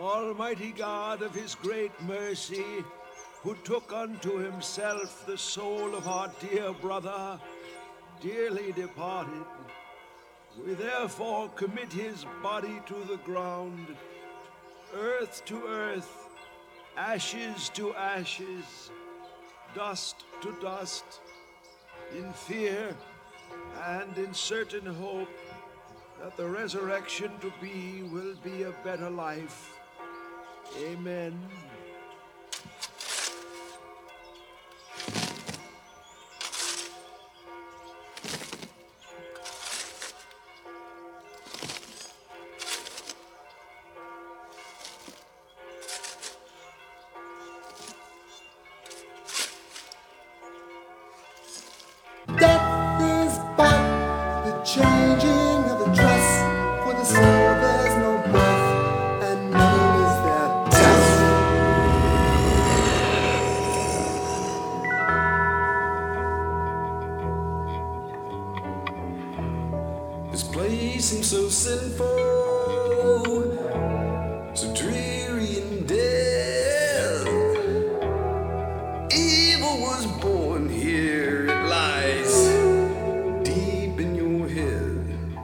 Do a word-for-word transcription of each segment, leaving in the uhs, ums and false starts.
Almighty God of his great mercy, who took unto himself the soul of our dear brother, dearly departed, we therefore commit his body to the ground, earth to earth, ashes to ashes, dust to dust, in fear and in certain hope that the resurrection to be will be a better life. Amen. Death is but the changing of the dress. For the soul there's no breath, and none is there death. This place seems so sinful, so dreary and dead. Evil was born here, it lies deep in your head.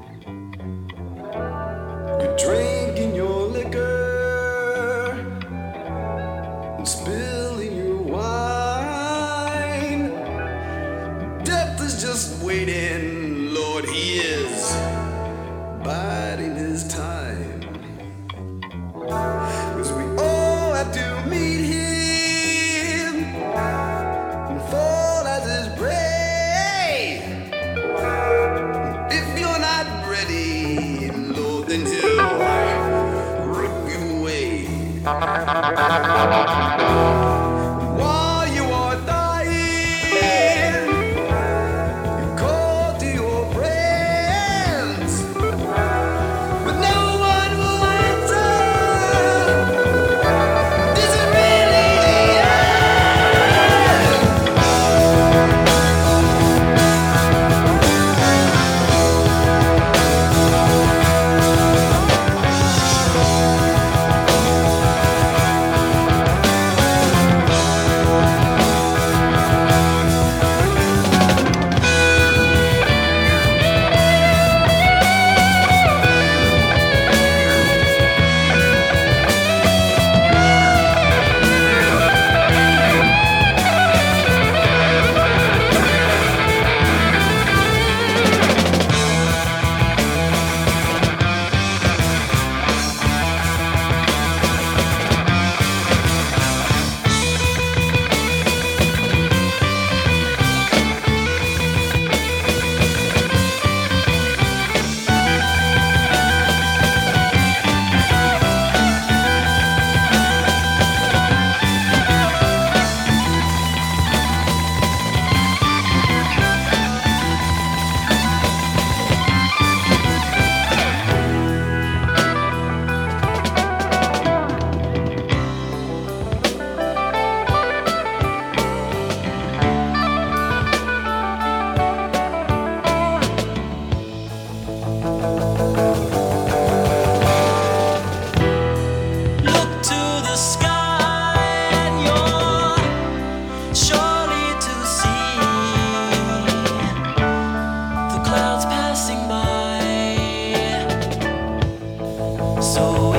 You're drinking your liquor and spilling your wine. Death is just waiting, Lord, he is biding his time. 'Cause we all have to meet him and fall at his grave. If you're not ready, Lord, then he'll rip you away. While you are dying, you call to your friends, but no one will answer. This is really the end. Look to the sky and you're surely to see the clouds passing by. So